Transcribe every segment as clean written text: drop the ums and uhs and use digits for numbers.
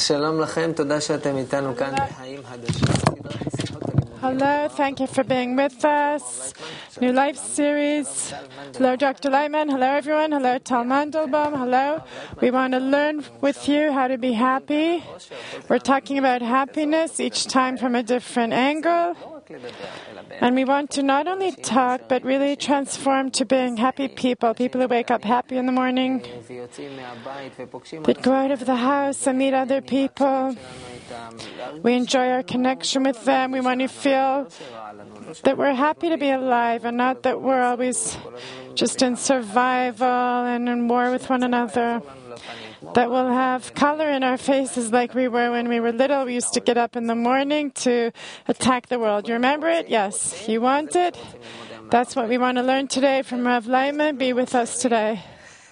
Hello, thank you for being with us. New Life Series. Hello, Dr. Leitman. Hello, everyone. Hello, Tal Mandelbaum. Hello. We want to learn with you how to be happy. We're talking about happiness each time from a different angle. And we want to not only talk, but really transform to being happy people, people who wake up happy in the morning, that go out of the house and meet other people. We enjoy our connection with them. We want to feel that we're happy to be alive and not that we're always just in survival and in war with one another. That we'll have color in our faces like we were when we were little. We used to get up in the morning to attack the world. You remember it? Yes. You want it? That's what we want to learn today from Rav Leitman. Be with us today.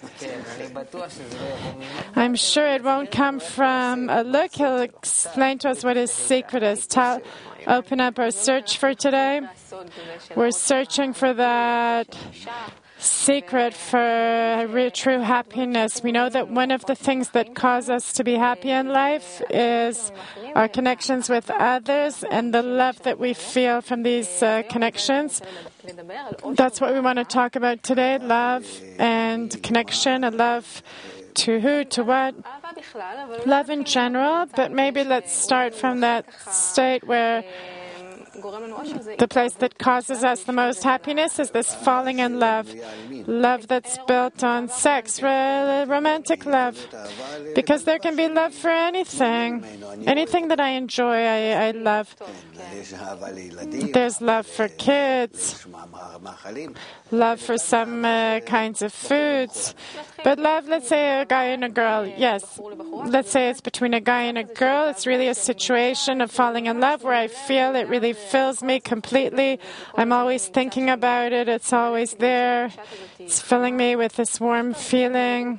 I'm sure it won't come from a look. He'll explain to us what his secret is. Open up our search for today. We're searching for that secret for true happiness. We know that one of the things that cause us to be happy in life is our connections with others and the love that we feel from these connections. That's what we want to talk about today, love and connection, and love to who, to what? Love in general, but maybe let's start from that state where the place that causes us the most happiness is this falling in love. Love that's built on sex, romantic love. Because there can be love for anything. Anything that I enjoy, I love. There's love for kids, love for some kinds of foods. But love, let's say a guy and a girl, yes. Let's say it's between a guy and a girl. It's really a situation of falling in love where I feel it really fills me completely. I'm always thinking about it. It's always there. It's filling me with this warm feeling.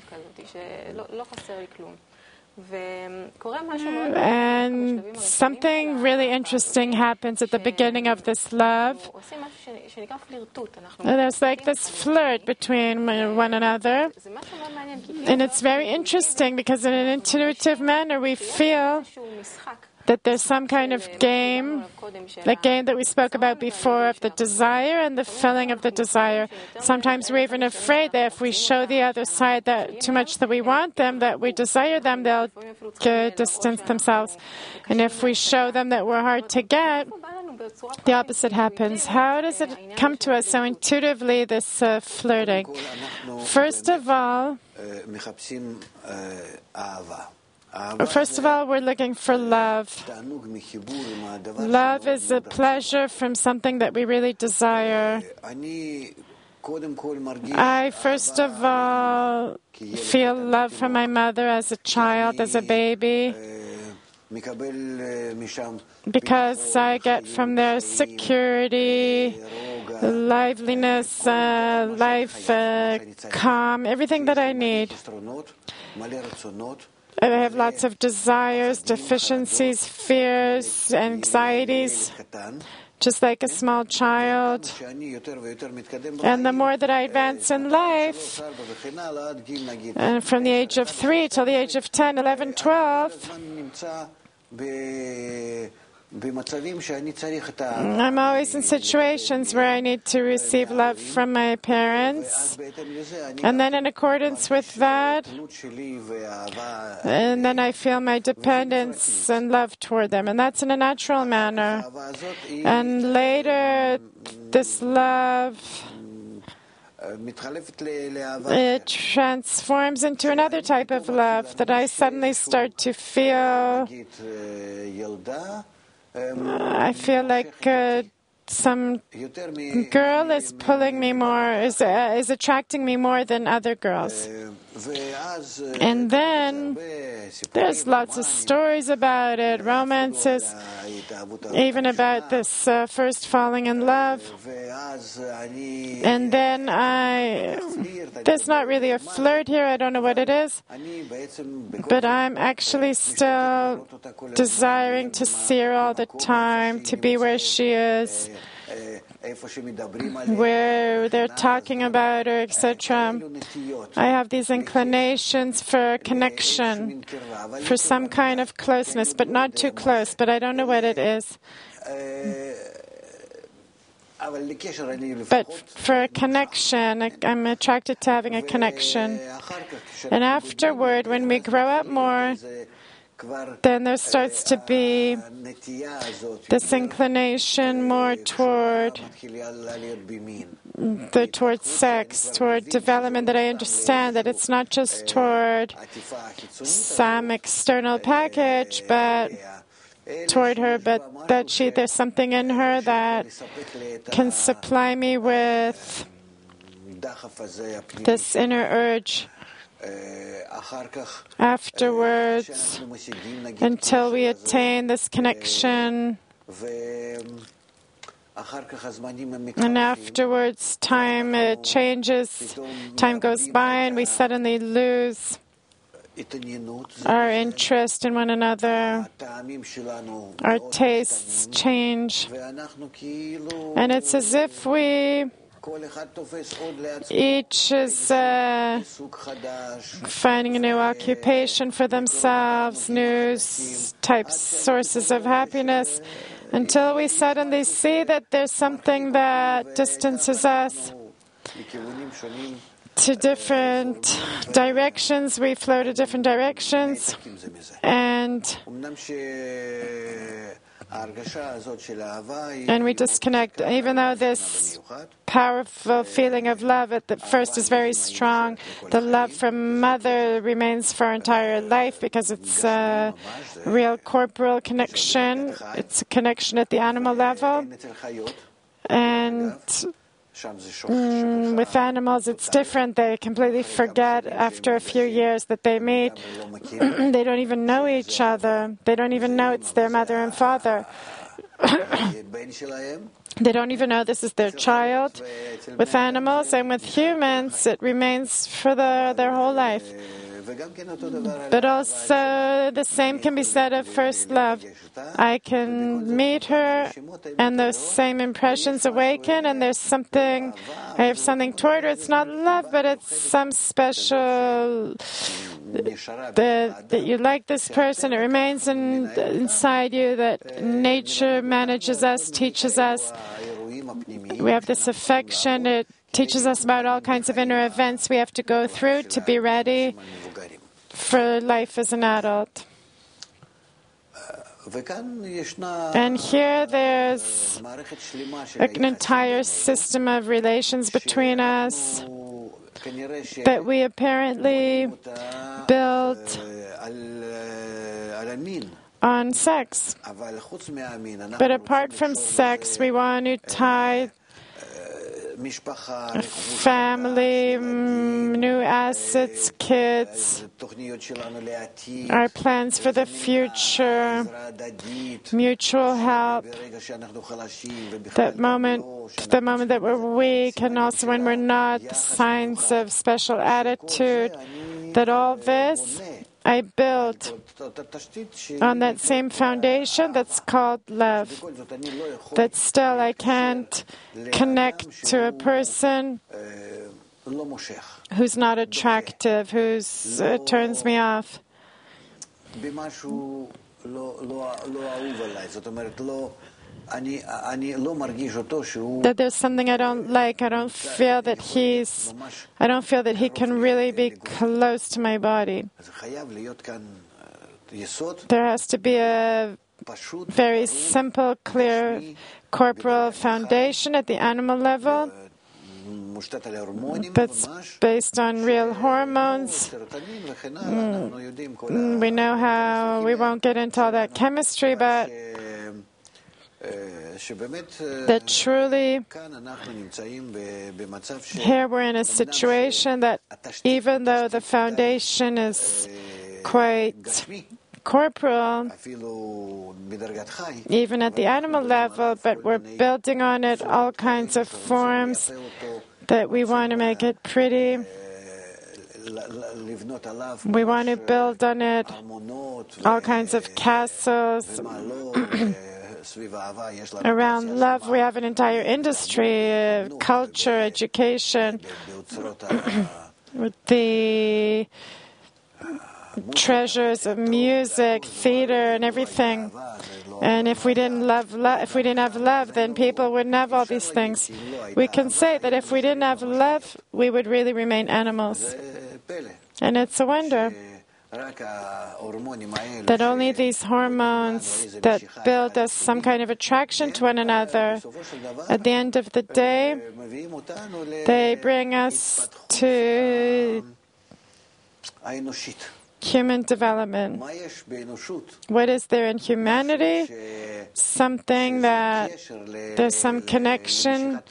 And something really interesting happens at the beginning of this love. There's like this flirt between one another. And it's very interesting because in an intuitive manner we feel that there's some kind of game, the game that we spoke about before, of the desire and the filling of the desire. Sometimes we're even afraid that if we show the other side that too much that we want them, that we desire them, they'll distance themselves. And if we show them that we're hard to get, the opposite happens. How does it come to us so intuitively, this flirting? First of all, we're looking for love. Love is a pleasure from something that we really desire. I, first of all, feel love from my mother as a child, as a baby, because I get from there security, liveliness, life, calm, everything that I need. I have lots of desires, deficiencies, fears, anxieties, just like a small child. And the more that I advance in life, and from the age of 3 till the age of 10, 11, 12, I'm always in situations where I need to receive love from my parents, and then in accordance with that, and then I feel my dependence and love toward them, and that's in a natural manner. And later, this love, it transforms into another type of love that I suddenly start to feel. I feel like some girl is pulling me more, is attracting me more than other girls. And then there's lots of stories about it, romances, even about this first falling in love. And then there's not really a flirt here, I don't know what it is, but I'm actually still desiring to see her all the time, to be where she is, where they're talking about or etc. I have these inclinations for connection, for some kind of closeness, but not too close, but I don't know what it is. But for a connection, I'm attracted to having a connection. And afterward, when we grow up more, then there starts to be this inclination more toward sex, toward development, that I understand that it's not just toward some external package, but toward her, but that there's something in her that can supply me with this inner urge. Afterwards, until we attain this connection, and afterwards time changes, time goes by, and we suddenly lose our interest in one another. Our tastes change. And it's as if each is finding a new occupation for themselves, new sources of happiness, until we suddenly see that there's something that distances us to different directions. We flow to different directions, and we disconnect. Even though this powerful feeling of love at the first is very strong, the love from mother remains for our entire life because it's a real corporal connection. It's a connection at the animal level. And with animals, it's different. They completely forget after a few years that they meet. They don't even know each other. They don't even know it's their mother and father. They don't even know this is their child. With animals and with humans, it remains for their whole life. But also, the same can be said of first love. I can meet her, and those same impressions awaken, and I have something toward her. It's not love, but it's some special, that you like this person. It remains inside you, that nature manages us, teaches us. We have this affection. It teaches us about all kinds of inner events we have to go through to be ready for life as an adult. And here there's an entire system of relations between us that we apparently build on sex. But apart from sex, we want to tie family, new assets, kids, our plans for the future, mutual help, the moment that we're weak, and also when we're not, the signs of special attitude, that all this I built on that same foundation that's called love. That still I can't connect to a person who's not attractive, who turns me off. That there's something I don't like. I don't feel that he can really be close to my body. There has to be a very simple, clear corporal foundation at the animal level that's based on real hormones. We know how, we won't get into all that chemistry, but that truly here we're in a situation that even though the foundation is quite corporal, even at the animal level, but we're building on it all kinds of forms that we want to make it pretty. We want to build on it all kinds of castles, Around love, we have an entire industry, culture, education, with the treasures of music, theater, and everything. And if we didn't have love, then people wouldn't have all these things. We can say that if we didn't have love, we would really remain animals. And it's a wonder that only these hormones that build us some kind of attraction to one another, at the end of the day, they bring us to human development. What is there in humanity? Something that there's some connection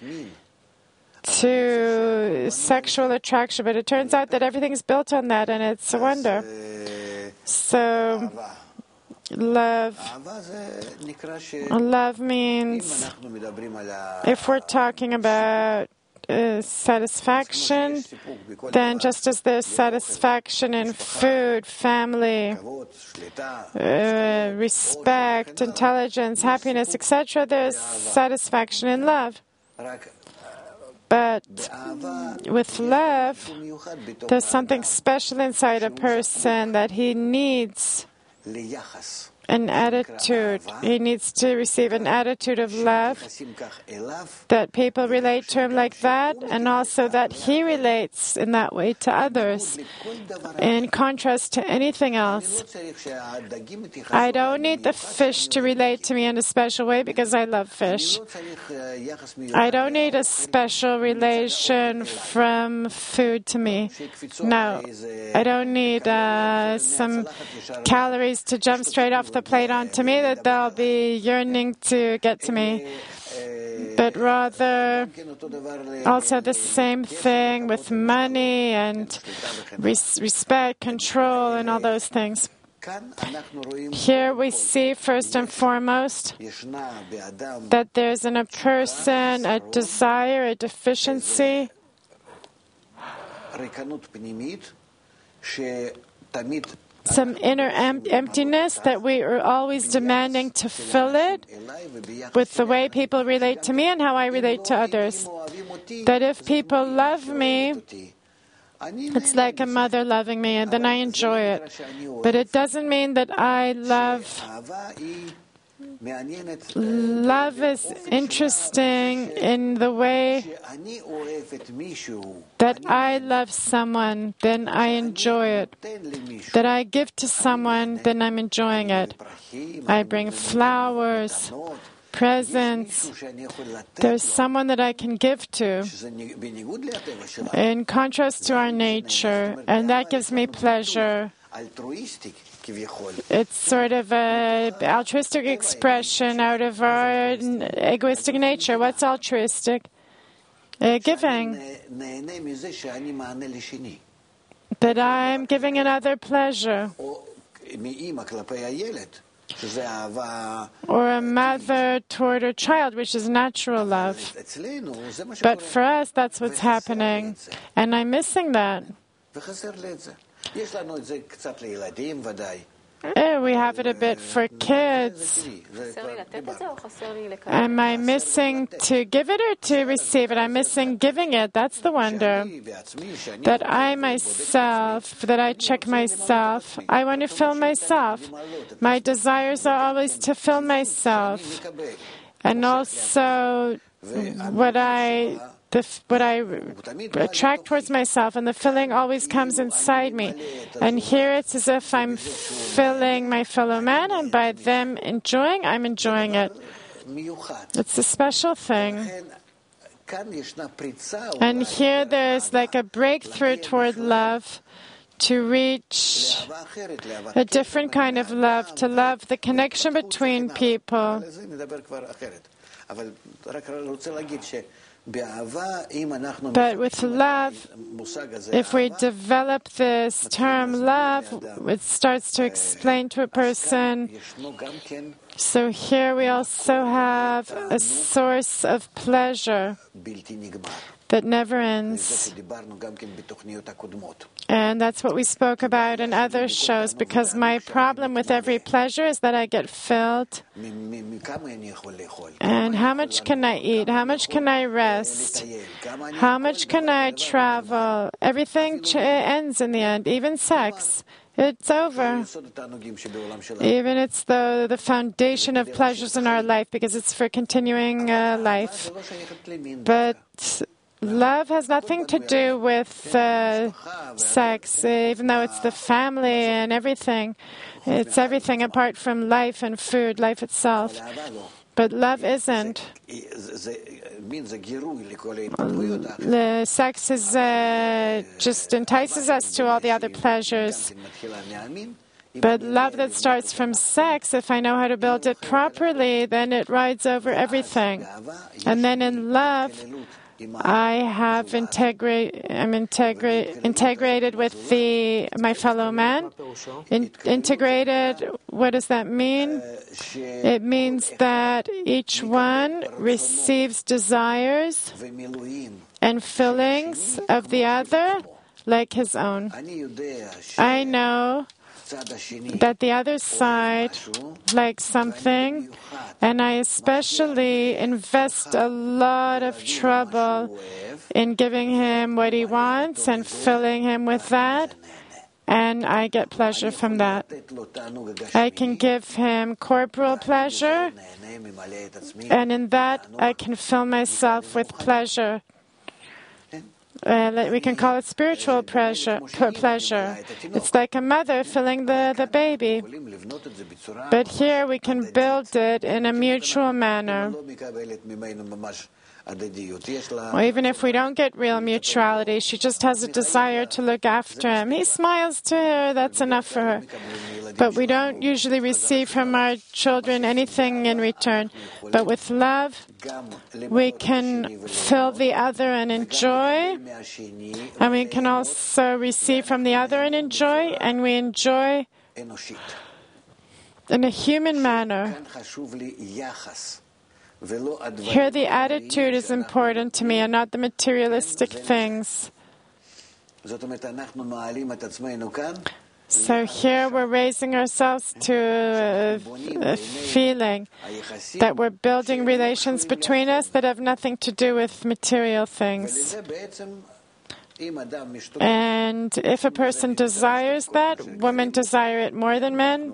to sexual attraction, but it turns out that everything is built on that, and it's a wonder. So, love means, if we're talking about satisfaction, then just as there's satisfaction in food, family, respect, intelligence, happiness, etc., there's satisfaction in love. But with love, there's something special inside a person that he needs an attitude. He needs to receive an attitude of love, that people relate to him like that, and also that he relates in that way to others, in contrast to anything else. I don't need the fish to relate to me in a special way because I love fish. I don't need a special relation from food to me. No, I don't need some calories to jump straight off the plate onto me that they'll be yearning to get to me, but rather also the same thing with money and respect, control, and all those things. Here we see, first and foremost, that there's in a person a desire, a deficiency, some inner emptiness that we are always demanding to fill it with the way people relate to me and how I relate to others. That if people love me, it's like a mother loving me, and then I enjoy it. But it doesn't mean that I love. Love is interesting in the way that I love someone, then I enjoy it. That I give to someone, then I'm enjoying it. I bring flowers, presents. There's someone that I can give to, in contrast to our nature, and that gives me pleasure. It's sort of an altruistic expression out of our egoistic nature. What's altruistic? Giving. That I'm giving another pleasure. Or a mother toward her child, which is natural love. But for us, that's what's happening. And I'm missing that. We have it a bit for kids. Am I missing to give it or to receive it? I'm missing giving it. That's the wonder. That I myself, that I check myself. I want to fill myself. My desires are always to fill myself. And also what I attract towards myself, and the filling always comes inside me. And here it's as if I'm filling my fellow man, and by them enjoying, I'm enjoying it. It's a special thing. And here there's like a breakthrough toward love, to reach a different kind of love, to love the connection between people. But with love, if we develop this term love, it starts to explain to a person. So here we also have a source of pleasure that never ends. And that's what we spoke about in other shows, because my problem with every pleasure is that I get filled. And how much can I eat? How much can I rest? How much can I travel? Everything ends in the end, even sex. It's over. Even it's the foundation of pleasures in our life, because it's for continuing life. But love has nothing to do with sex, even though it's the family and everything. It's everything apart from life and food, life itself. But love isn't. The sex is just entices us to all the other pleasures. But love that starts from sex, if I know how to build it properly, then it rides over everything. And then in love, I have integrated with my fellow man. Integrated, what does that mean? It means that each one receives desires and fillings of the other like his own. I know that the other side likes something, and I especially invest a lot of trouble in giving him what he wants and filling him with that, and I get pleasure from that. I can give him corporal pleasure, and in that I can fill myself with pleasure. We can call it spiritual pleasure. It's like a mother filling the baby. But here we can build it in a mutual manner. Or even if we don't get real mutuality, she just has a desire to look after him. He smiles to her, that's enough for her. But we don't usually receive from our children anything in return. But with love, we can fill the other and enjoy. And we can also receive from the other and enjoy. And we enjoy in a human manner. Here the attitude is important to me and not the materialistic things. So here we're raising ourselves to a feeling that we're building relations between us that have nothing to do with material things. And if a person desires that, women desire it more than men.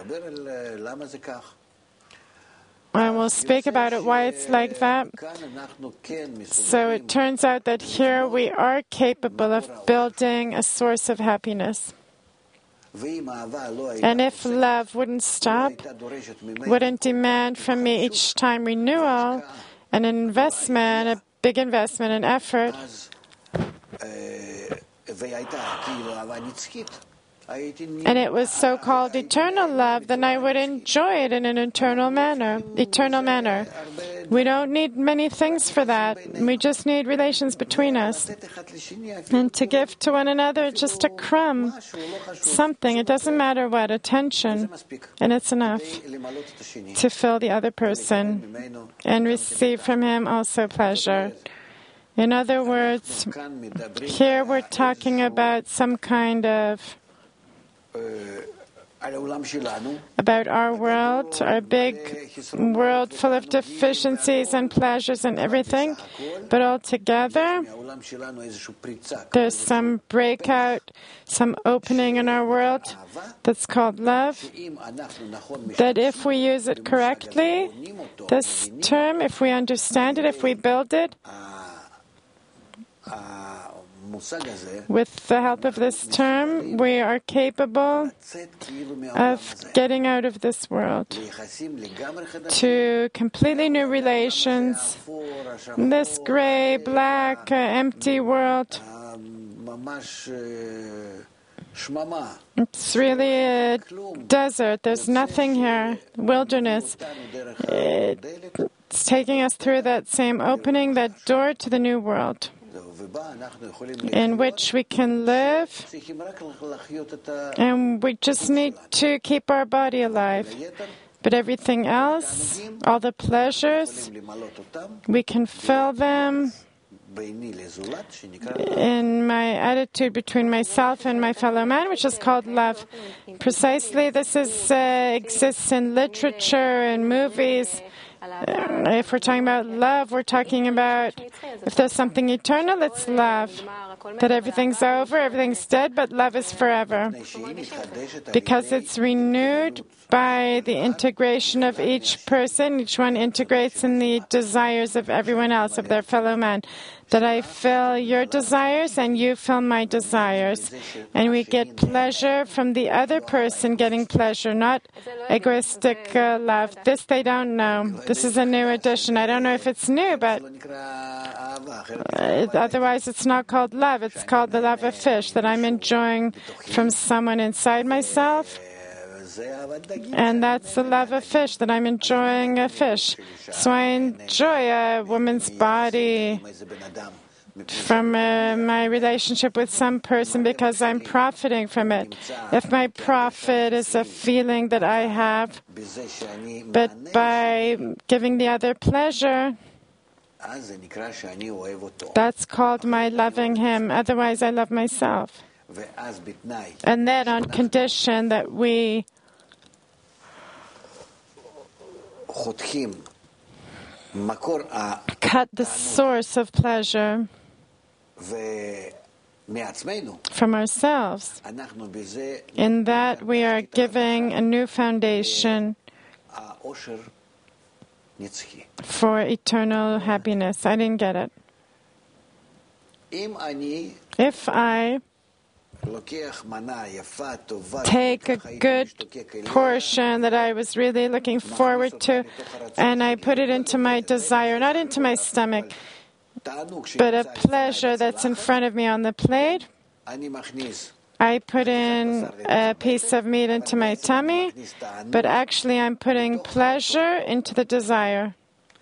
And we'll speak about it, why it's like that. So it turns out that here we are capable of building a source of happiness. And if love wouldn't stop, wouldn't demand from me each time renewal, and an investment, a big investment, an effort, and it was so-called eternal love, then I would enjoy it in an eternal manner. We don't need many things for that. We just need relations between us. And to give to one another just a crumb, something, it doesn't matter what, attention, and it's enough to fill the other person and receive from him also pleasure. In other words, here we're talking about some kind of about our world, our big world full of deficiencies and pleasures and everything, but altogether there's some breakout, some opening in our world that's called love, that if we use it correctly, this term, if we understand it, if we build it, with the help of this term, we are capable of getting out of this world to completely new relations. This gray, black, empty world, it's really a desert. There's nothing here. Wilderness. It's taking us through that same opening, that door to the new world, in which we can live, and we just need to keep our body alive. But everything else, all the pleasures, we can fill them in my attitude between myself and my fellow man, which is called love. Precisely, this exists in literature and movies. If we're talking about love, we're talking about if there's something eternal, it's love. That everything's over, everything's dead, but love is forever. Because it's renewed by the integration of each person. Each one integrates in the desires of everyone else, of their fellow man. That I fill your desires and you fill my desires. And we get pleasure from the other person getting pleasure, not egoistic love. This they don't know. This is a new addition. I don't know if it's new, but otherwise it's not called love. It's called the love of fish, that I'm enjoying from someone inside myself. And that's the love of fish, that I'm enjoying a fish. So I enjoy a woman's body from my relationship with some person because I'm profiting from it. If my profit is a feeling that I have, but by giving the other pleasure, that's called my loving him. Otherwise, I love myself. And then on condition that we cut the source of pleasure from ourselves. In that we are giving a new foundation for eternal happiness. I didn't get it. If I take a good portion that I was really looking forward to, and I put it into my desire, not into my stomach, but a pleasure that's in front of me on the plate, I put in a piece of meat into my tummy, but actually I'm putting pleasure into the desire.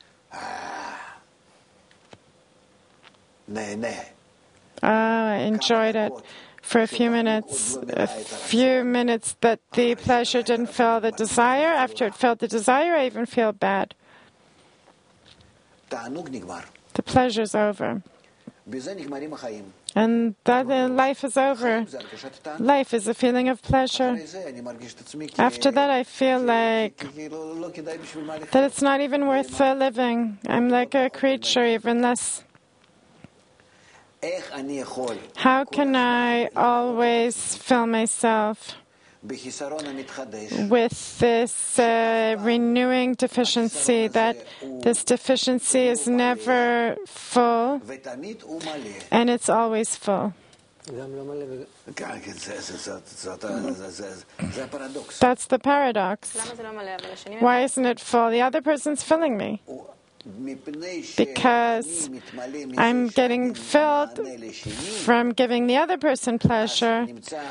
I enjoyed it for a few minutes that the pleasure didn't fill the desire. After it filled the desire, I even feel bad. The pleasure's over. And that life is over. Life is a feeling of pleasure. After that, I feel like that it's not even worth living. I'm like a creature, even less. How can I always fill myself with this renewing deficiency, that this deficiency is never full and it's always full? That's the paradox. Why isn't it full? The other person's filling me. Because I'm getting filled from giving the other person pleasure.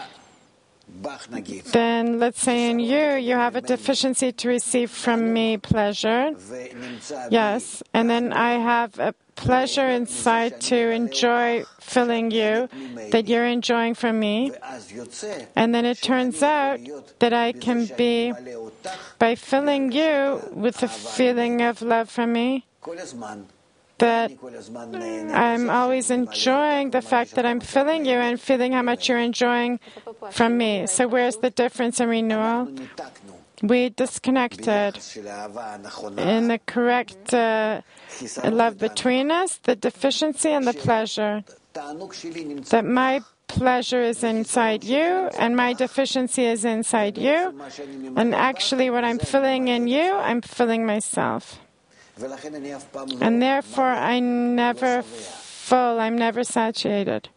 Then let's say in you have a deficiency to receive from me pleasure. Yes, and then I have a pleasure inside to enjoy filling you, that you're enjoying from me. And then it turns out that I can be, by filling you with a feeling of love from me, that I'm always enjoying the fact that I'm filling you and feeling how much you're enjoying from me. So where's the difference in renewal? We disconnected in the correct love between us, the deficiency and the pleasure. That my pleasure is inside you and my deficiency is inside you. And actually what I'm filling in you, I'm filling myself. And therefore I'm never full, I'm never satiated.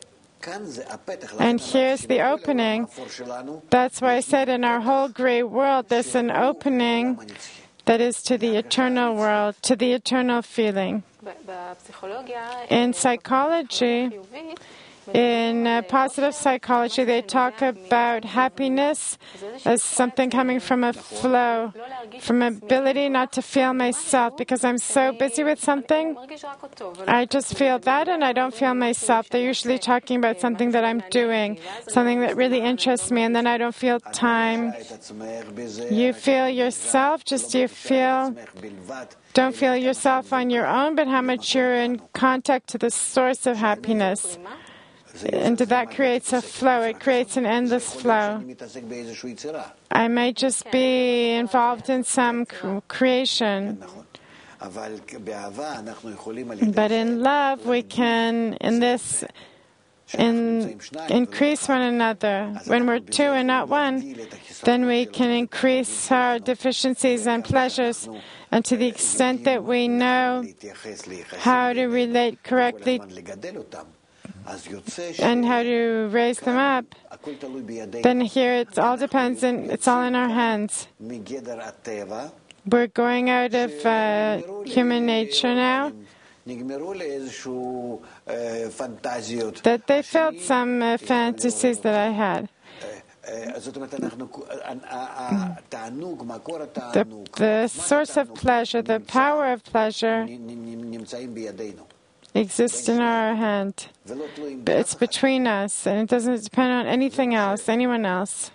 And here's the opening. That's why I said in our whole great world there's an opening that is to the eternal world, to the eternal feeling. In psychology, In positive psychology, they talk about happiness as something coming from a flow, from ability not to feel myself. Because I'm so busy with something, I just feel that and I don't feel myself. They're usually talking about something that I'm doing, something that really interests me, and then I don't feel time. You feel yourself, just don't feel yourself on your own, but how much you're in contact to the source of happiness. And that creates a flow. It creates an endless flow. I may just be involved in some creation. But in love, we can, increase one another. When we're two and not one, then we can increase our deficiencies and pleasures. And to the extent that we know how to relate correctly and how to raise them up, then here it all depends, and it's all in our hands. We're going out of human nature now. That they felt some fantasies that I had. The source of pleasure, the power of pleasure, exists in our hand. But it's between us, and it doesn't depend on anything else, anyone else.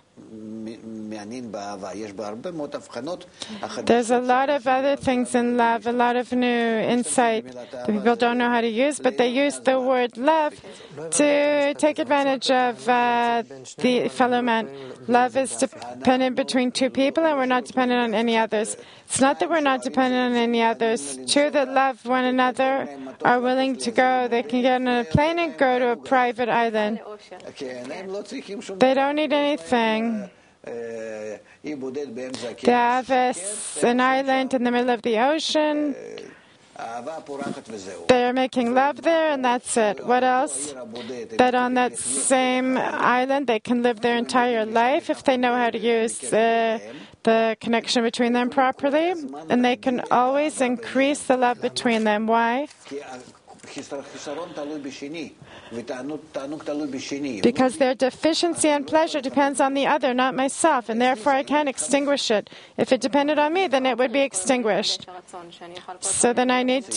There's a lot of other things in love, a lot of new insight that people don't know how to use, but they use the word love to take advantage of the fellow man. Love is dependent between two people, and we're not dependent on any others. It's not that we're not dependent on any others. Two that love one another are willing to go. They can get on a plane and go to a private island. They don't need anything. They have an island in the middle of the ocean. They're making love there, and that's it. What else? That on that same island, they can live their entire life if they know how to use the connection between them properly, and they can always increase the love between them. Why? Because their deficiency and pleasure depends on the other, not myself, and therefore I can't extinguish it. If it depended on me, then it would be extinguished. So then we need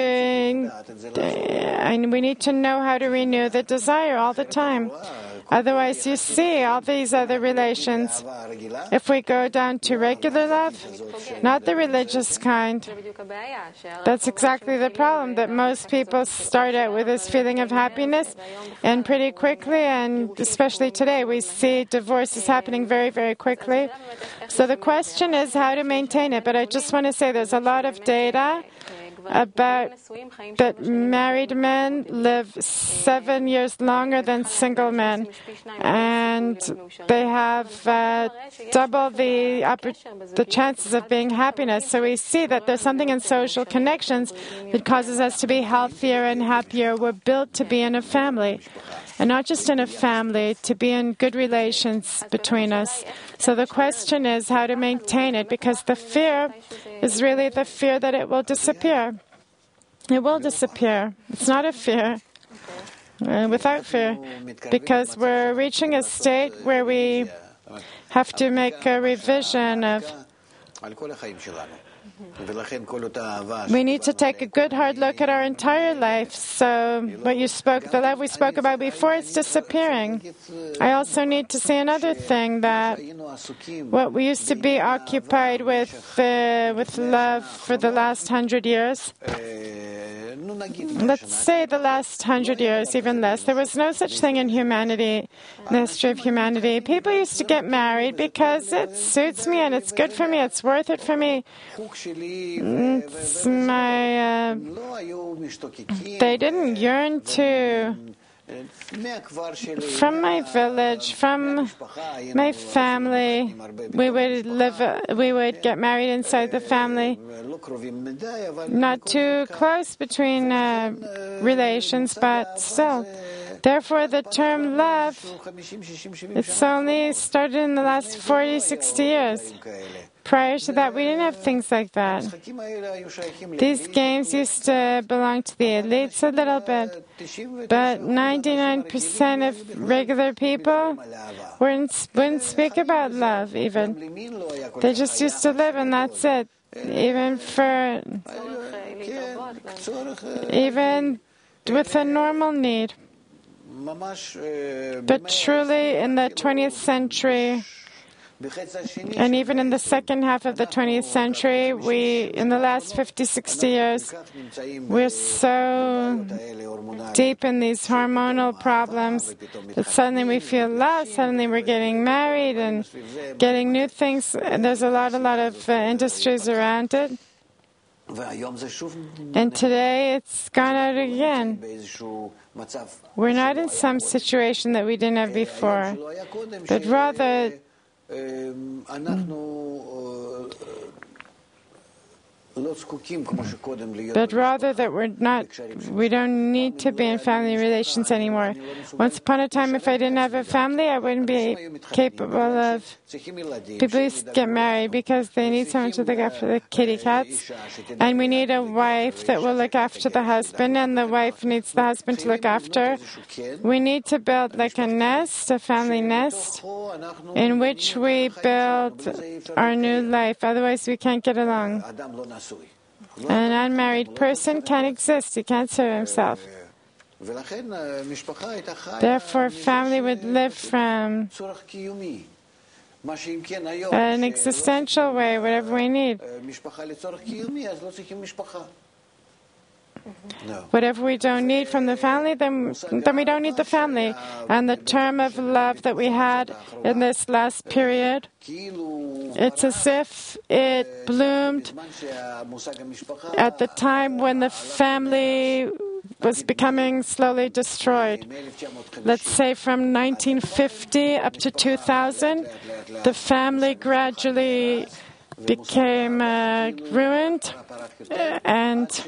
to know how to renew the desire all the time. Otherwise, you see all these other relations. If we go down to regular love, not the religious kind, that's exactly the problem, that most people start out with this feeling of happiness, and pretty quickly, and especially today, we see divorces happening very, very quickly. So the question is how to maintain it. But I just want to say there's a lot of data about that married men live 7 years longer than single men, and they have double the chances of being happiness. So we see that there's something in social connections that causes us to be healthier and happier. We're built to be in a family, and not just in a family, to be in good relations between us. So the question is how to maintain it, because the fear is really the fear that it will disappear. It will disappear. It's not a fear. Without fear. Because we're reaching a state where we have to make a revision of... We need to take a good hard look at our entire life. So the love we spoke about before, it's disappearing. I also need to say another thing, that what we used to be occupied with love for the last 100 years, let's say the last 100 years, even less, there was no such thing in humanity, in the history of humanity. People used to get married because it suits me and it's good for me, it's worth it for me. It's they didn't yearn to, from my village, from my family, we would get married inside the family. Not too close between relations, but still. Therefore, the term love, it's only started in the last 40, 60 years. Prior to that, we didn't have things like that. These games used to belong to the elites a little bit, but 99% of regular people wouldn't speak about love even. They just used to live and that's it. Even with a normal need. But truly in the 20th century, and even in the second half of the 20th century, in the last 50, 60 years, we're so deep in these hormonal problems that suddenly we feel love, suddenly we're getting married and getting new things. There's a lot of industries around it. And today it's gone out again. We're not in some situation that we didn't have before, but rather that we don't need to be in family relations anymore. Once upon a time, if I didn't have a family, I wouldn't be capable of. People used to get married because they need someone to look after the kitty cats, and we need a wife that will look after the husband, and the wife needs the husband to look after. We need to build like a nest, a family nest, in which we build our new life. Otherwise, we can't get along. An unmarried person can't exist. He can't serve himself. Therefore, family would live from an existential way, whatever we need. Whatever we don't need from the family, then we don't need the family. And the term of love that we had in this last period, it's as if it bloomed at the time when the family was becoming slowly destroyed. Let's say from 1950 up to 2000, the family gradually became ruined, and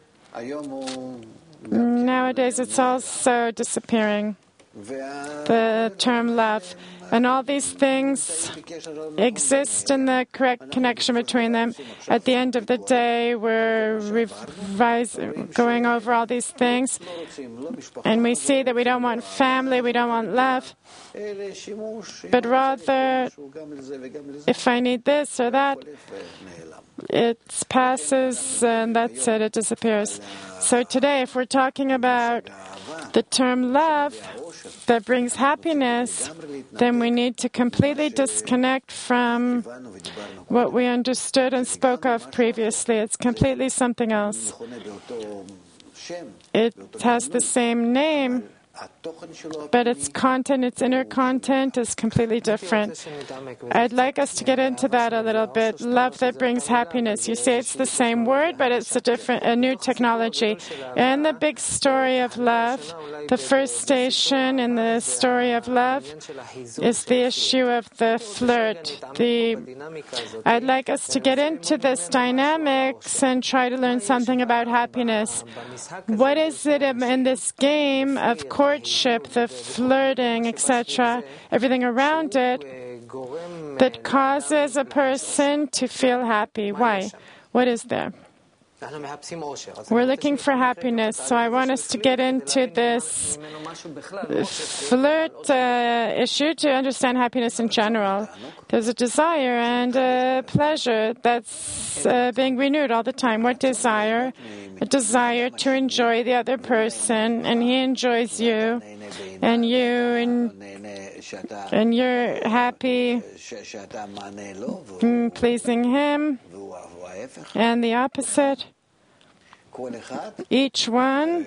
nowadays it's also disappearing, the term love. And all these things exist in the correct connection between them. At the end of the day, we're going over all these things, and we see that we don't want family, we don't want love, but rather, if I need this or that, it passes and that's it, it disappears. So today, if we're talking about the term love that brings happiness, then we need to completely disconnect from what we understood and spoke of previously. It's completely something else. It has the same name, but its content, its inner content, is completely different. I'd like us to get into that a little bit. Love that brings happiness. You say it's the same word, but it's a new technology. In the big story of love, the first station in the story of love is the issue of the flirt. I'd like us to get into this dynamics and try to learn something about happiness. What is it in this game of courtship, the flirting, etc., everything around it, that causes a person to feel happy? Why? What is there? We're looking for happiness, so I want us to get into this flirt issue to understand happiness in general. There's a desire and a pleasure that's being renewed all the time. What desire? A desire to enjoy the other person, and he enjoys you, and you're happy pleasing him, and the opposite. Each one,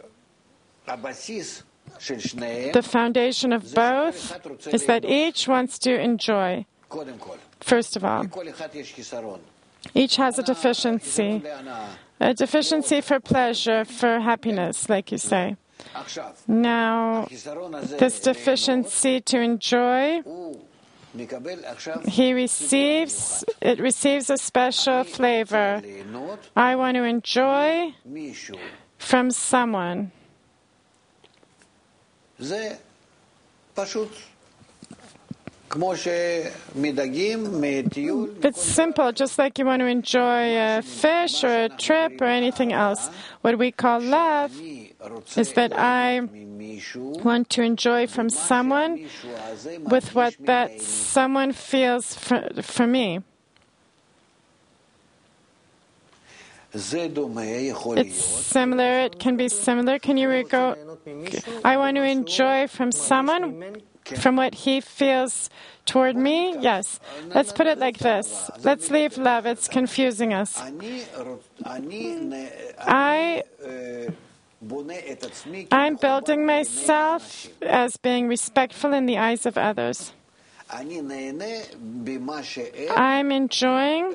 the foundation of both is that each wants to enjoy, first of all. Each has a deficiency for pleasure, for happiness, like you say. Now, this deficiency to enjoy, it receives a special flavor. I want to enjoy from someone. זה פשוט. It's simple, just like you want to enjoy a fish or a trip or anything else. What we call love is that I want to enjoy from someone with what that someone feels for me. It's similar. It can be similar. Can you go? I want to enjoy from someone from what he feels toward me? Yes. Let's put it like this. Let's leave love. It's confusing us. I'm building myself as being respectful in the eyes of others. I'm enjoying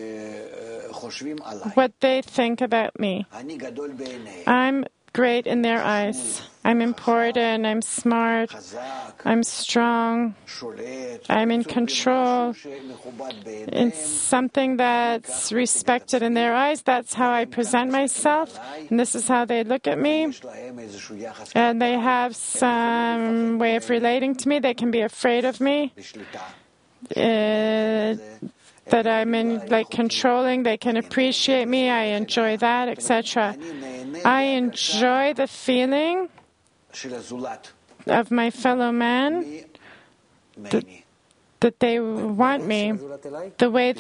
what they think about me. I'm great in their eyes. I'm important, I'm smart, I'm strong, I'm in control. It's something that's respected in their eyes. That's how I present myself, and this is how they look at me. And they have some way of relating to me. They can be afraid of me. That I'm in, like, controlling. They can appreciate me. I enjoy that, etc. I enjoy the feeling of my fellow man that they want me, the way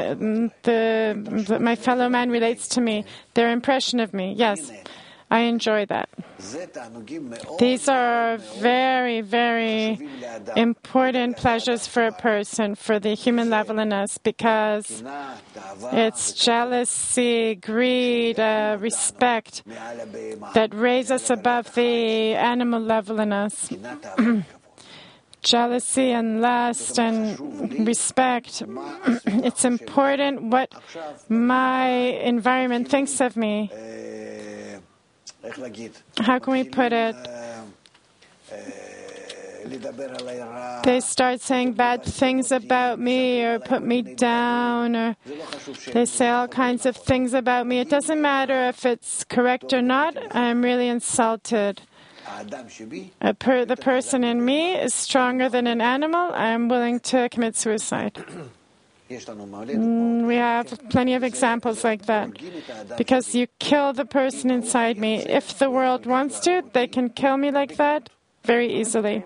my fellow man relates to me, their impression of me. Yes, I enjoy that. These are very, very important pleasures for a person, for the human level in us, because it's jealousy, greed, respect that raise us above the animal level in us. Jealousy and lust and respect. It's important what my environment thinks of me. How can we put it? They start saying bad things about me or put me down, or they say all kinds of things about me. It doesn't matter if it's correct or not. I'm really insulted. The person in me is stronger than an animal. I'm willing to commit suicide. We have plenty of examples like that. Because you kill the person inside me. If the world wants to, they can kill me like that very easily.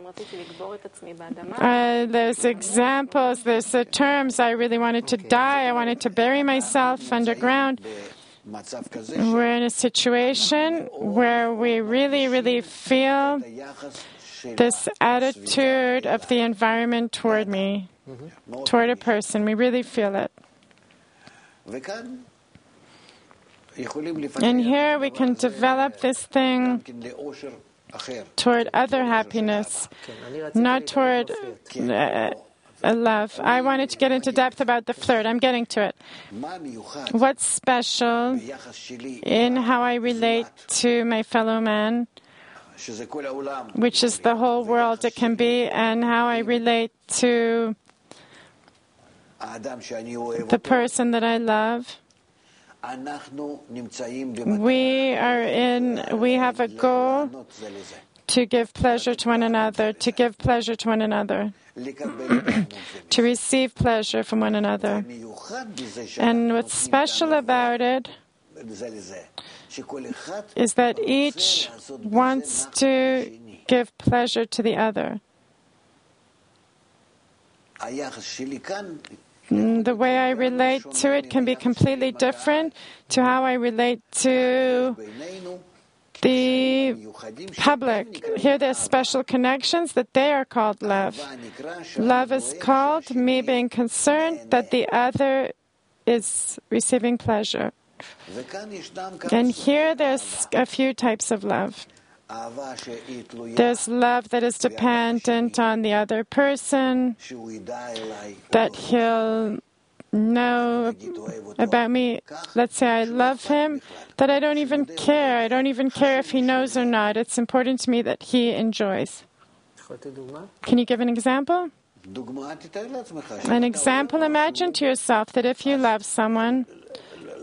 There's examples, there's the terms. I really wanted to die. I wanted to bury myself underground. We're in a situation where we really, really feel this attitude of the environment toward me, toward a person. We really feel it. And here we can develop this thing toward other happiness, not toward love. I wanted to get into depth about the flirt. I'm getting to it. What's special in how I relate to my fellow man, which is the whole world it can be, and how I relate to the person that I love. We have a goal to give pleasure to one another, to receive pleasure from one another. And what's special about it is that each wants to give pleasure to the other. The way I relate to it can be completely different to how I relate to the public. Here there's special connections that they are called love. Love is called me being concerned that the other is receiving pleasure. And here there's a few types of love. There's love that is dependent on the other person, that he'll know about me. Let's say I love him, that I don't even care. I don't even care if he knows or not. It's important to me that he enjoys. Can you give an example? An example, imagine to yourself that if you love someone,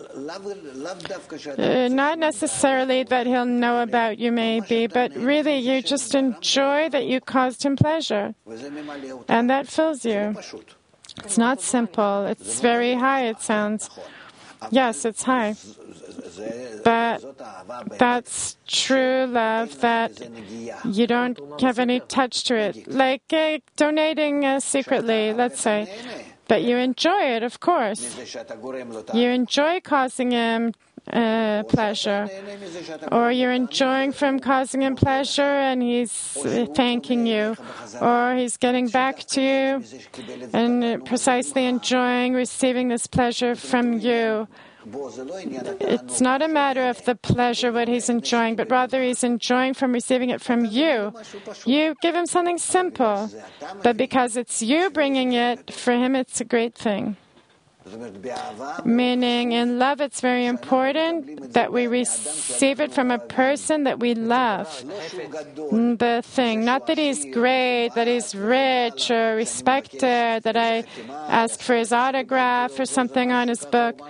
Not necessarily that he'll know about you, maybe, but really you just enjoy that you caused him pleasure. And that fills you. It's not simple. It's very high, it sounds. Yes, it's high. But that's true love, that you don't have any touch to it. Like donating secretly, let's say. But you enjoy it, of course. You enjoy causing him pleasure. Or you're enjoying from causing him pleasure and he's thanking you. Or he's getting back to you and precisely enjoying receiving this pleasure from you. It's not a matter of the pleasure, what he's enjoying, but rather he's enjoying from receiving it from you. You give him something simple, but because it's you bringing it, for him it's a great thing. Meaning, in love, it's very important that we receive it from a person that we love. The thing, not that he's great, that he's rich or respected, that I ask for his autograph or something on his book,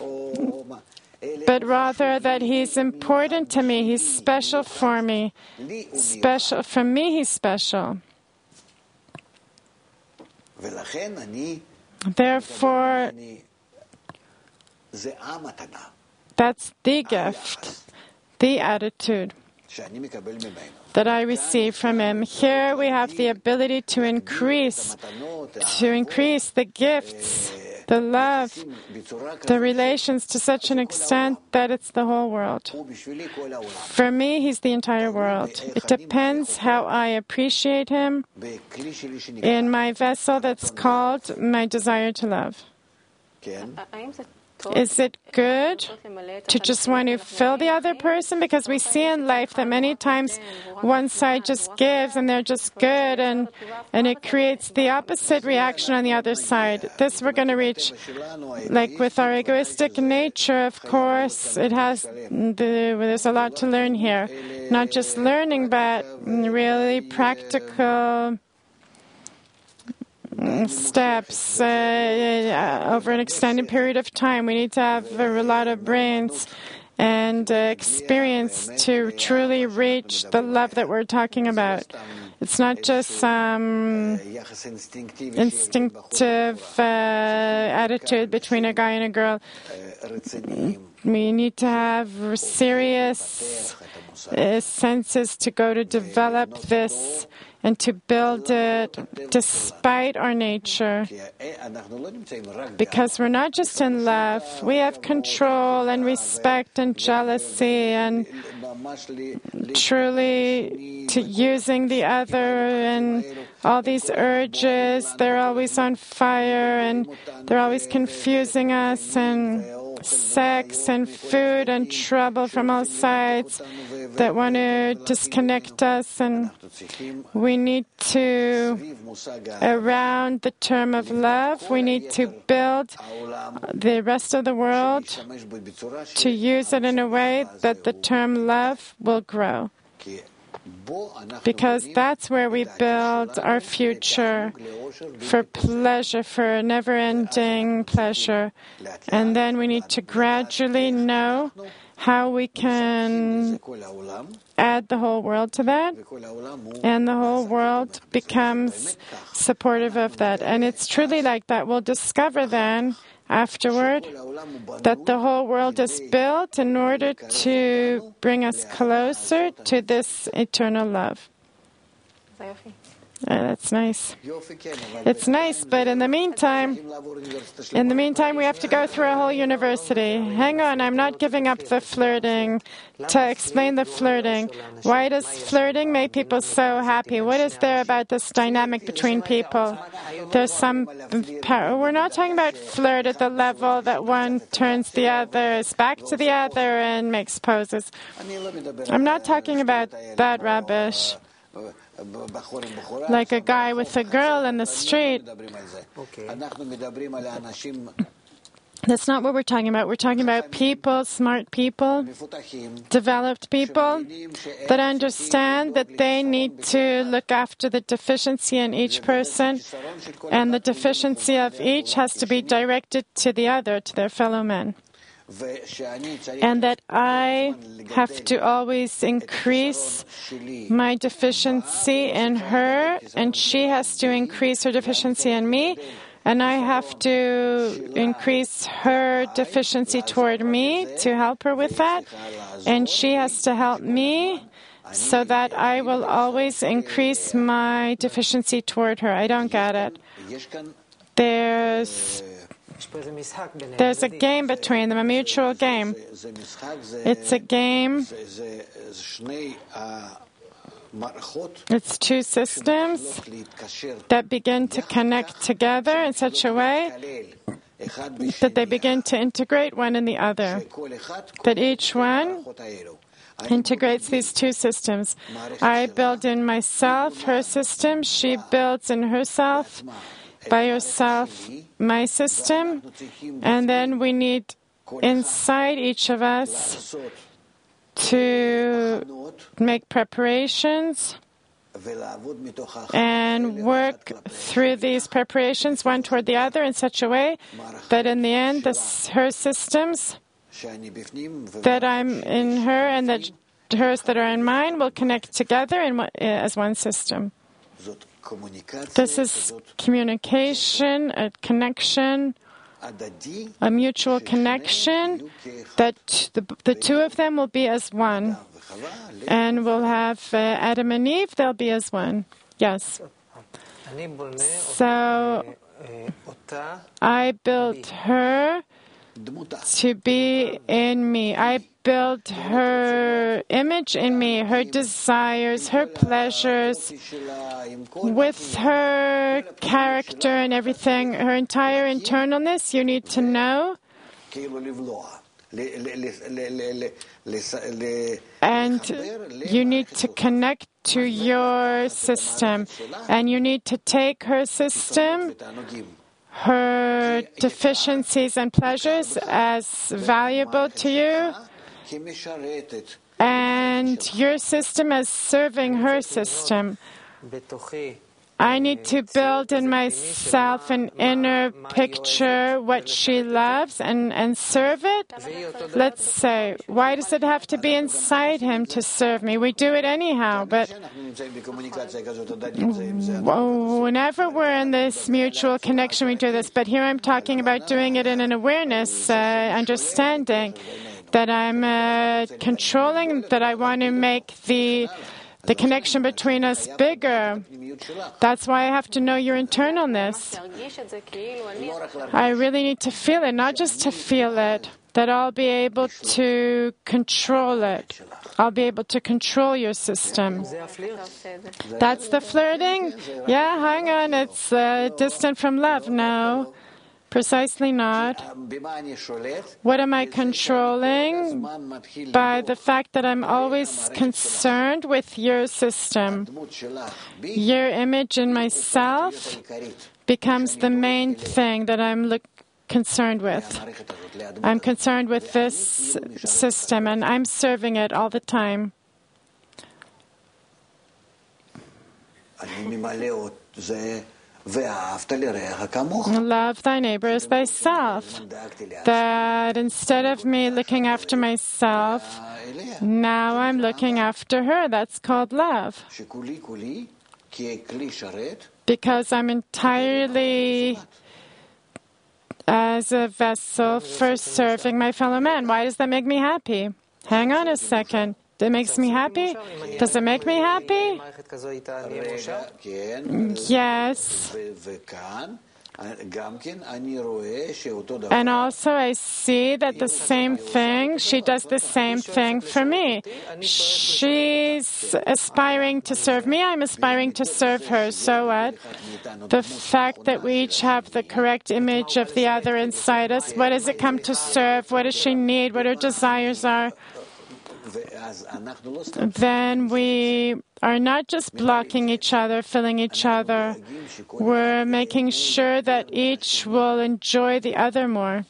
but rather that he's important to me, he's special for me. Special, for me, he's special. Therefore, that's the gift, the attitude that I receive from him. Here we have the ability to increase the gifts, the love, the relations to such an extent that it's the whole world. For me, he's the entire world. It depends how I appreciate him in my vessel that's called my desire to love. Is it good to just want to fill the other person? Because we see in life that many times one side just gives and they're just good, and it creates the opposite reaction on the other side. This we're going to reach, like with our egoistic nature, of course, there's a lot to learn here. Not just learning, but really practical steps over an extended period of time. We need to have a lot of brains and experience to truly reach the love that we're talking about. It's not just some instinctive attitude between a guy and a girl. We need to have serious senses to go to develop this and to build it despite our nature. Because we're not just in love, we have control and respect and jealousy and truly to using the other, and all these urges, they're always on fire and they're always confusing us, and sex and food and trouble from all sides that want to disconnect us, and we need to, around the term of love, we need to build the rest of the world to use it in a way that the term love will grow. Because that's where we build our future for pleasure, for never-ending pleasure. And then we need to gradually know how we can add the whole world to that, and the whole world becomes supportive of that. And it's truly like that. We'll discover then, afterward, that the whole world is built in order to bring us closer to this eternal love. That's nice. It's nice, but in the meantime, we have to go through a whole university. Hang on, I'm not giving up the flirting. To explain the flirting, why does flirting make people so happy? What is there about this dynamic between people? There's some power. We're not talking about flirt at the level that one turns the other's back to the other and makes poses. I'm not talking about that rubbish. Like a guy with a girl in the street. That's not what we're talking about. We're talking about people, smart people, developed people that understand that they need to look after the deficiency in each person, and the deficiency of each has to be directed to the other, to their fellow men. and that I have to always increase my deficiency in her, and she has to increase her deficiency in me, and I have to increase her deficiency toward me to help her with that, and she has to help me so that I will always increase my deficiency toward her. I don't get it. There's a game between them, a mutual game. It's a game. It's two systems that begin to connect together in such a way that they begin to integrate one in the other, that each one integrates these two systems. I build in myself her system, she builds in herself, by herself, my system, and then we need inside each of us to make preparations and work through these preparations one toward the other in such a way that in the end her systems that I'm in her and that hers that are in mine will connect together as one system. This is communication, a connection, a mutual connection, that the two of them will be as one. And we'll have Adam and Eve, they'll be as one. Yes. So I built her to be in me. I built her image in me, her desires, her pleasures, with her character and everything, her entire internalness. You need to know. And you need to connect to your system. And you need to take her system, her deficiencies and pleasures as valuable to you, and your system as serving her system. I need to build in myself an inner picture, what she loves, and serve it. Let's say, why does it have to be inside him to serve me? We do it anyhow, but whenever we're in this mutual connection, we do this. But here I'm talking about doing it in an awareness, understanding that I'm controlling, that I want to make the connection between us bigger. That's why I have to know your internalness. I really need to feel it, not just to feel it, that I'll be able to control it. I'll be able to control your system. That's the flirting? Yeah, hang on, it's distant from love. No. Precisely not. What am I controlling? By the fact that I'm always concerned with your system. Your image in myself becomes the main thing that I'm concerned with. I'm concerned with this system, and I'm serving it all the time. Love thy neighbor as thyself. That instead of me looking after myself, now I'm looking after her. That's called love. Because I'm entirely as a vessel for serving my fellow man. Why does that make me happy? Hang on a second. That makes me happy? Does it make me happy? Yes. And also I see that the same thing, she does the same thing for me. She's aspiring to serve me, I'm aspiring to serve her. So what? The fact that we each have the correct image of the other inside us, what does it come to serve? What does she need? What her desires are? Then we are not just blocking each other, filling each other. We're making sure that each will enjoy the other more.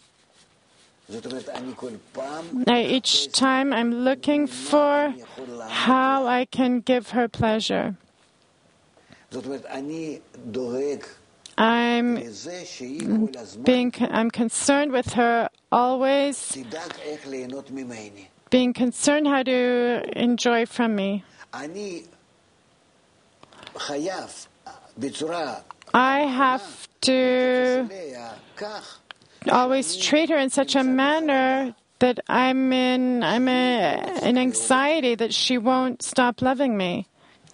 Each time I'm looking for how I can give her pleasure. I'm concerned with her always, being concerned how to enjoy from me. I have to always treat her in such a manner that I'm in anxiety that she won't stop loving me.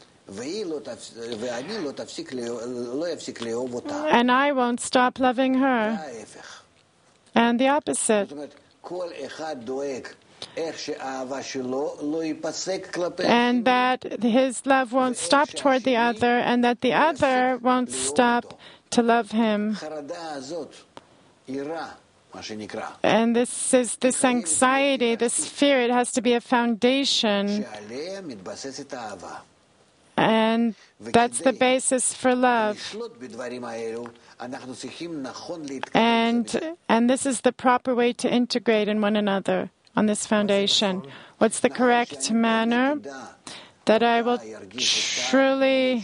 And I won't stop loving her. And the opposite. And that his love won't stop toward the other, and that the other won't stop to love him. And this anxiety, this fear, it has to be a foundation. And that's the basis for love. And this is the proper way to integrate in one another on this foundation. What's the correct manner? That I will truly,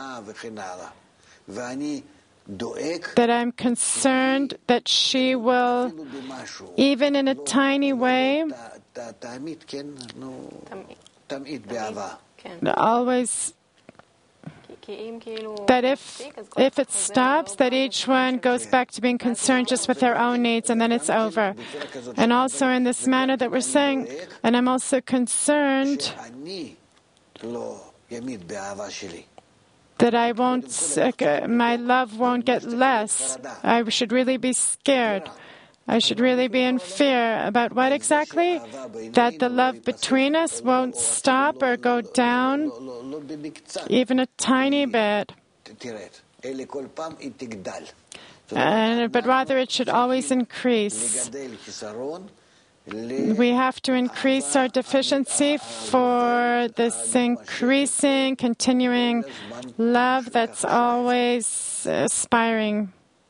that I'm concerned that she will, even in a tiny way, always, that if it stops, that each one goes back to being concerned just with their own needs, and then it's over. And also in this manner that we're saying, and I'm also concerned that I won't, my love won't get less. I should really be scared. I should really be in fear about what exactly? That the love between us won't stop or go down even a tiny bit. But rather it should always increase. We have to increase our deficiency for this increasing, continuing love that's always aspiring.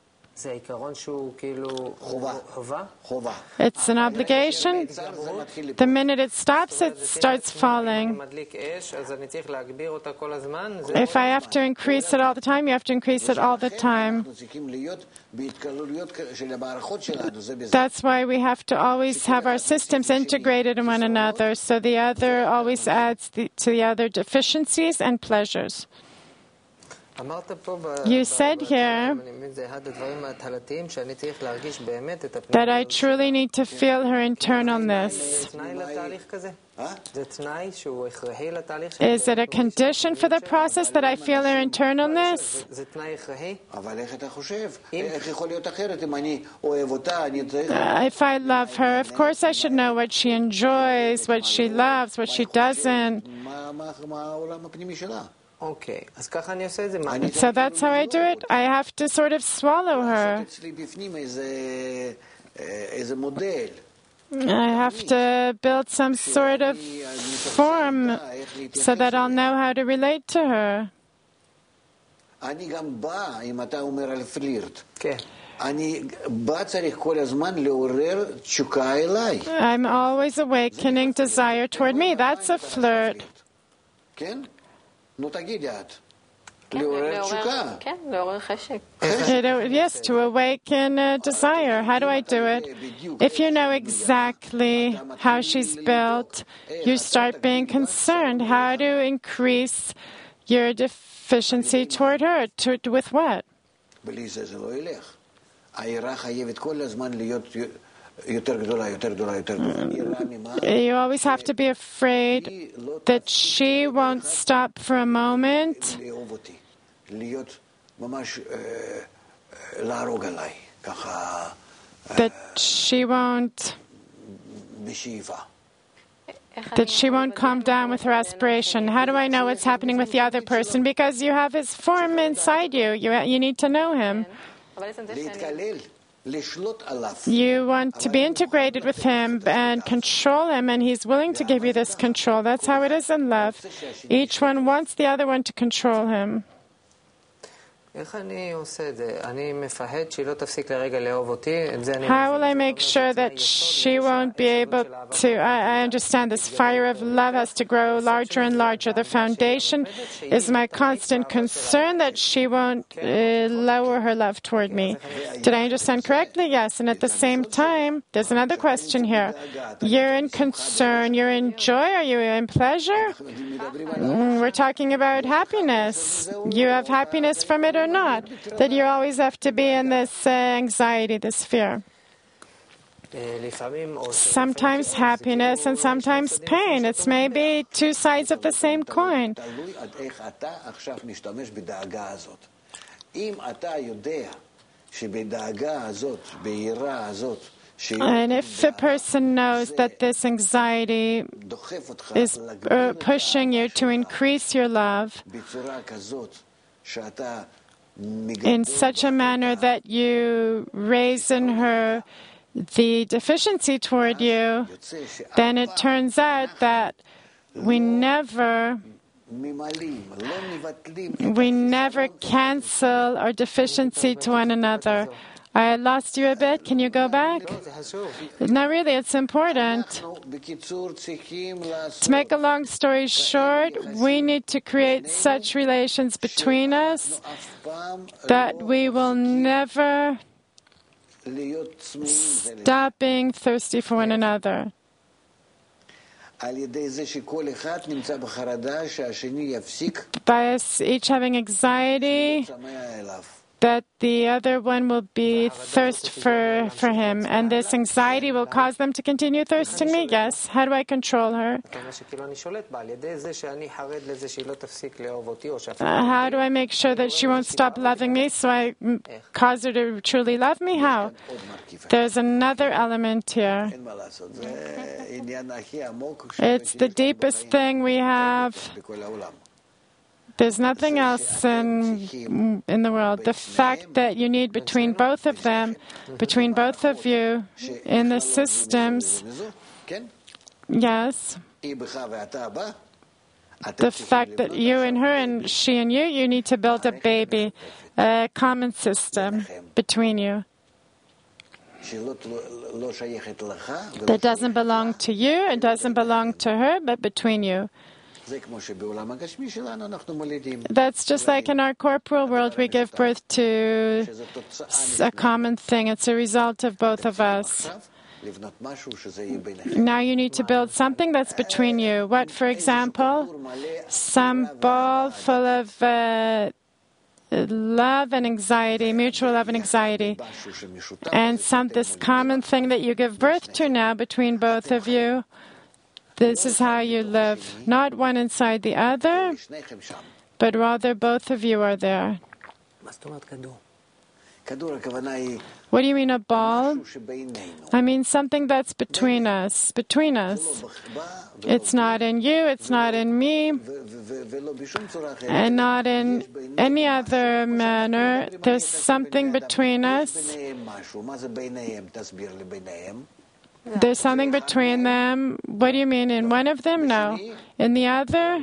It's an obligation. The minute it stops, it starts falling. If I have to increase it all the time, you have to increase it all the time. That's why we have to always have our systems integrated in one another, so the other always adds to the other deficiencies and pleasures. You said here that I truly need to feel her internalness. Is it a condition for the process that I feel her internalness? If I love her, of course I should know what she enjoys, what she loves, what she doesn't. So that's how I do it. I have to sort of swallow her. I have to build some sort of form so that I'll know how to relate to her. I'm always awakening desire toward me. That's a flirt. Yes, to awaken a desire. How do I do it? If you know exactly how she's built, you start being concerned. How to increase your deficiency toward her? With what? You always have to be afraid that she won't stop for a moment, that she won't calm down with her aspiration. How do I know what's happening with the other person? Because you have his form inside you. You need to know him. You want to be integrated with him and control him, and he's willing to give you this control. That's how it is in love. Each one wants the other one to control him. How will I make sure that she won't be able to... I understand this fire of love has to grow larger and larger. The foundation is my constant concern that she won't lower her love toward me. Did I understand correctly? Yes. And at the same time, there's another question here. You're in concern, you're in joy, are you in pleasure? We're talking about happiness. You have happiness from it or not? That you always have to be in this anxiety, this fear. Sometimes happiness and sometimes pain. It's maybe two sides of the same coin. And if a person knows that this anxiety is pushing you to increase your love in such a manner that you raise in her the deficiency toward you, then it turns out that we never cancel our deficiency to one another. I lost you a bit. Can you go back? No, really, it's important. To make a long story short, we need to create such relations between us that we will never stop being thirsty for one another. By us each having anxiety that the other one will be thirst for him, and this anxiety will cause them to continue thirsting me? Yes. How do I control her? How do I make sure that she won't stop loving me so I cause her to truly love me? How? There's another element here. It's the deepest thing we have. There's nothing else in the world. The fact that you need between both of them, between both of you, in the systems, yes. The fact that you and her and she and you need to build a baby, a common system between you. That doesn't belong to you, it doesn't belong to her, but between you. That's just like in our corporal world, we give birth to a common thing. It's a result of both of us. Now you need to build something that's between you. What, for example? Some ball full of love and anxiety, mutual love and anxiety. And this common thing that you give birth to now between both of you. This is how you live, not one inside the other, but rather both of you are there. What do you mean a ball? I mean something that's between us, It's not in you, it's not in me, and not in any other manner. There's something between us. There's something between them. What do you mean? In one of them? No. In the other?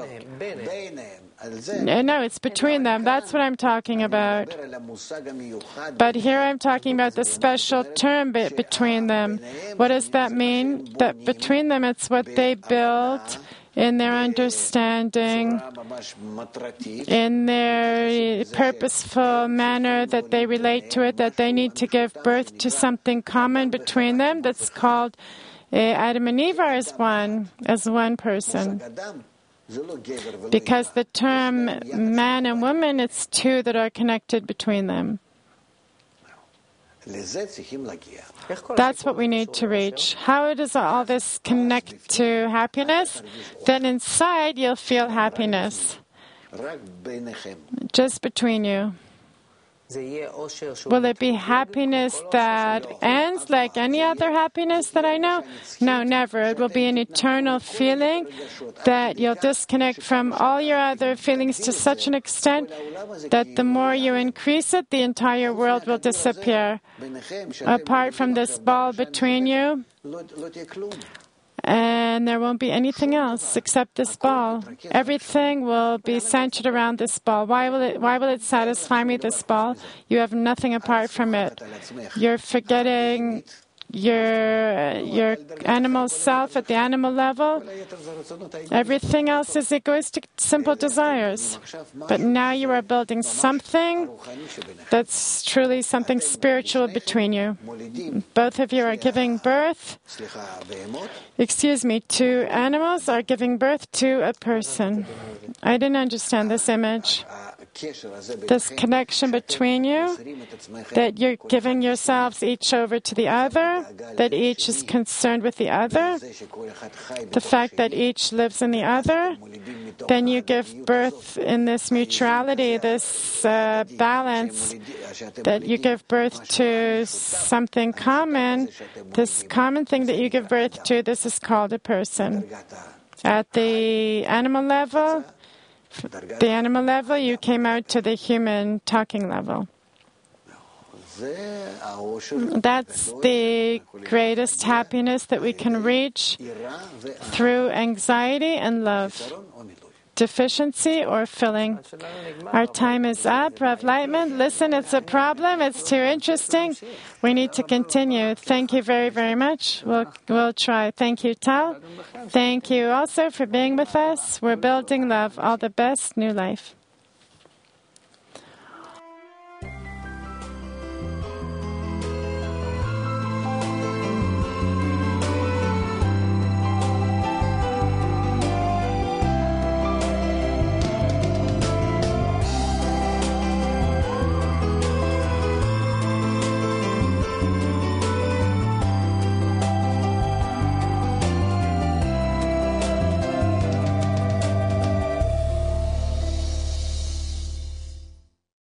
No, it's between them. That's what I'm talking about. But here I'm talking about the special term between them. What does that mean? That between them, it's what they build in their understanding, in their purposeful manner that they relate to it, that they need to give birth to something common between them that's called Adam and Eve are as one person. Because the term man and woman, it's two that are connected between them. That's what we need to reach. How does all this connect to happiness? Then inside you'll feel happiness. Just between you. Will it be happiness that ends like any other happiness that I know? No, never. It will be an eternal feeling that you'll disconnect from all your other feelings to such an extent that the more you increase it, the entire world will disappear. Apart from this ball between you, then there won't be anything else except this ball. Everything will be centered around this ball. Why will it satisfy me, this ball? You have nothing apart from it. You're forgetting your animal self at the animal level. Everything else is egoistic, simple desires. But now you are building something that's truly something spiritual between you. Both of you are giving birth, two animals are giving birth to a person. I didn't understand this image. This connection between you, that you're giving yourselves each over to the other, that each is concerned with the other, the fact that each lives in the other, then you give birth in this mutuality, this balance, that you give birth to something common. This common thing that you give birth to, this is called a person. At the animal level, you came out to the human talking level. That's the greatest happiness that we can reach through anxiety and love, deficiency or filling. Our time is up. Rav Lightman, listen, it's a problem. It's too interesting. We need to continue. Thank you very, very much. We'll try. Thank you, Tal. Thank you also for being with us. We're building love. All the best. New life.